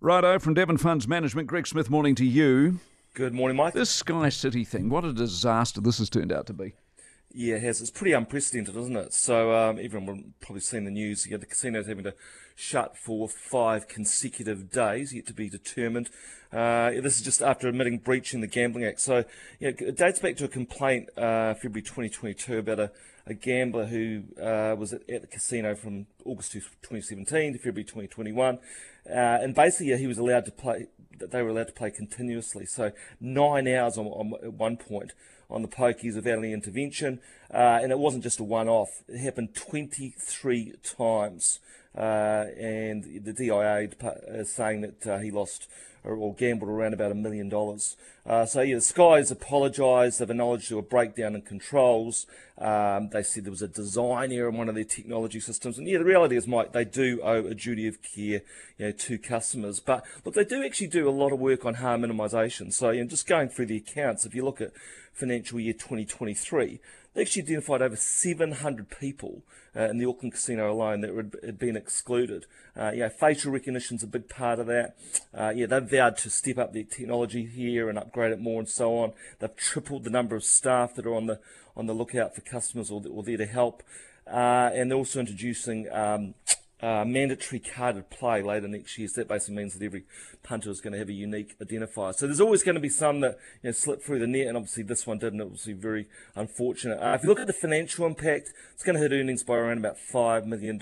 Righto, from Devon Funds Management, Greg Smith, morning to you. Good morning, Mike. This Sky City thing, what a disaster this has turned out to be. Yeah, it has. It's pretty unprecedented, isn't it? So everyone will probably seen the news. The casinos having to shut for 5 consecutive days, yet to be determined. This is just after admitting breaching the Gambling Act. So it dates back to a complaint February 2022 about a gambler who was at the casino from August 2017 to February 2021. And basically, he was allowed to play. They were allowed to play continuously, so 9 hours at one point on the pokies without any intervention, and it wasn't just a one-off. It happened 23 times, and the DIA is saying that he lost or gambled around about $1 million. The Skies apologised. They've acknowledged there were breakdown in controls. They said there was a design error in one of their technology systems. And the reality is, Mike, they do owe a duty of care, to customers. But look, they do actually do a lot of work on harm minimisation. So, just going through the accounts, if you look at financial year 2023, they actually identified over 700 people in the Auckland casino alone that had been excluded. Facial recognition's a big part of that. They've vowed to step up their technology here and upgrade it more and so on. They've tripled the number of staff that are on the lookout for customers or there to help. And they're also introducing mandatory carded play later next year. So that basically means that every punter is going to have a unique identifier. So there's always going to be some that slip through the net, and obviously this one didn't. It was very unfortunate. If you look at the financial impact, it's going to hit earnings by around about $5 million.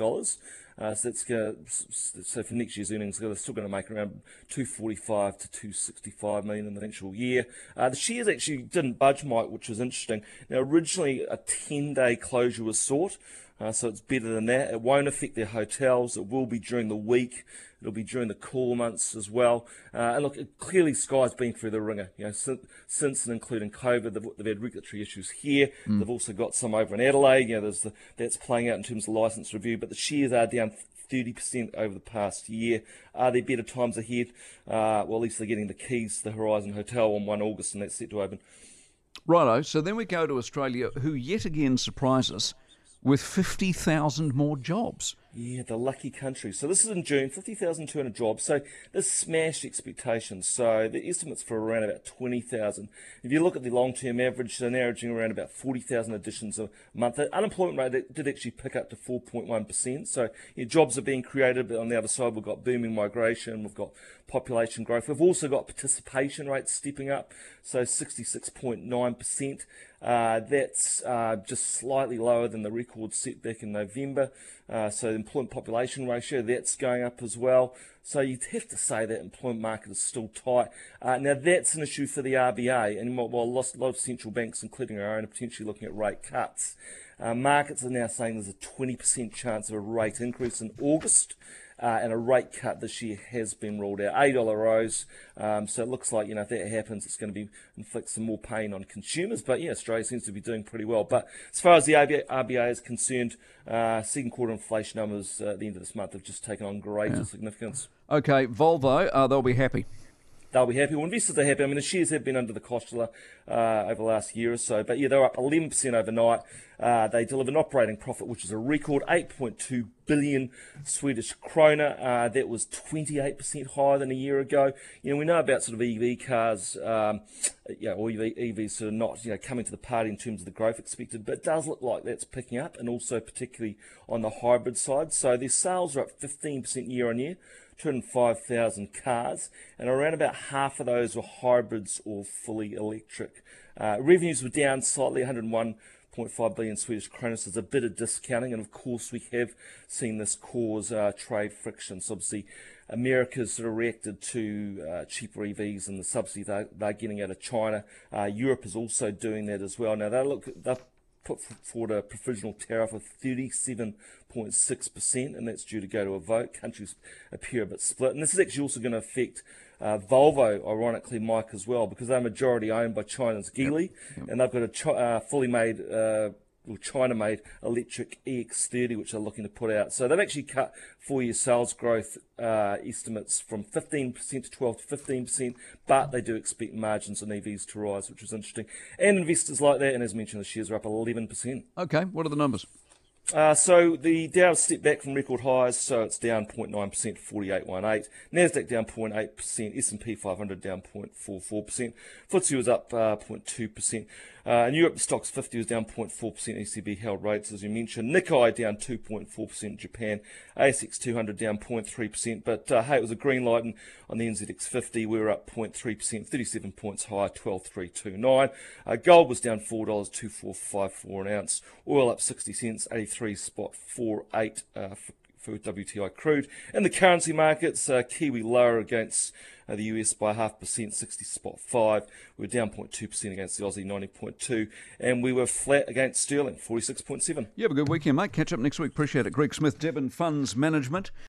So for next year's earnings, they're still going to make around 245 to 265 million in the financial year. The shares actually didn't budge, Mike, which was interesting. Now, originally a 10-day closure was sought. So it's better than that. It won't affect their hotels. It will be during the week. It'll be during the cool months as well. And look, clearly Sky's been through the ringer. Since and including COVID, they've had regulatory issues here. They've also got some over in Adelaide. That's playing out in terms of licence review. But the shares are down 30% over the past year. Are there better times ahead? At least they're getting the keys to the Horizon Hotel on 1 August, and that's set to open. Righto, so then we go to Australia, who yet again surprise us with 50,000 more jobs. Yeah, the lucky country. So this is in June, 50,200 jobs. So this smashed expectations. So the estimates for around about 20,000. If you look at the long-term average, they're averaging around about 40,000 additions a month. The unemployment rate did actually pick up to 4.1%. So jobs are being created, but on the other side, we've got booming migration, we've got population growth. We've also got participation rates stepping up, so 66.9%. That's just slightly lower than the record set back in November. So the employment population ratio, that's going up as well. So you'd have to say that employment market is still tight. Now that's an issue for the RBA, and while a lot of central banks, including our own, are potentially looking at rate cuts, markets are now saying there's a 20% chance of a rate increase in August. And a rate cut this year has been ruled out. $8 rose, so it looks like if that happens, it's going to inflict some more pain on consumers. But Australia seems to be doing pretty well. But as far as the RBA is concerned, second quarter inflation numbers at the end of this month have just taken on greater significance. Okay, Volvo, they'll be happy. They'll be happy. Well, investors are happy. I mean, the shares have been under the cost over the last year or so. But they're up 11% overnight. They delivered an operating profit, which is a record 8.2 billion Swedish krona. That was 28% higher than a year ago. We know about sort of EV cars, or EVs sort of not, coming to the party in terms of the growth expected. But it does look like that's picking up, and also particularly on the hybrid side. So their sales are up 15% year on year. 205,000 cars, and around about half of those were hybrids or fully electric. Revenues were down slightly, 101.5 billion Swedish kronor, so there's a bit of discounting, and of course we have seen this cause trade friction. So obviously America's sort of reacted to cheaper EVs and the subsidy they're getting out of China. Europe is also doing that as well. Now they've put forward a provisional tariff of 37.6%, and that's due to go to a vote. Countries appear a bit split, and this is actually also going to affect Volvo, ironically, Mike, as well, because they're majority owned by China's Geely, and they've got a fully made China-made electric EX30, which they're looking to put out. So they've actually cut four-year sales growth estimates from 15% to 12 to 15%, but they do expect margins on EVs to rise, which is interesting. And investors like that, and as mentioned, the shares are up 11%. Okay, what are the numbers? So the Dow stepped back from record highs, so it's down 0.9%, 48.18. Nasdaq down 0.8%, S&P 500 down 0.44%. FTSE was up 0.2%. In Europe, the Stocks 50 was down 0.4%. ECB held rates, as you mentioned. Nikkei down 2.4%. Japan, ASX 200 down 0.3%. But hey, it was a green light on the NZX 50. We were up 0.3%, 37 points higher, 12,329. Gold was down $4, 2454 an ounce. Oil up 60 cents, 83.48 for WTI crude. In the currency markets, Kiwi lower against the US by 0.5%, 60.5. We were down 0.2% against the Aussie, 90.2. And we were flat against sterling, 46.7. You have a good weekend, mate. Catch up next week. Appreciate it. Greg Smith, Devon Funds Management.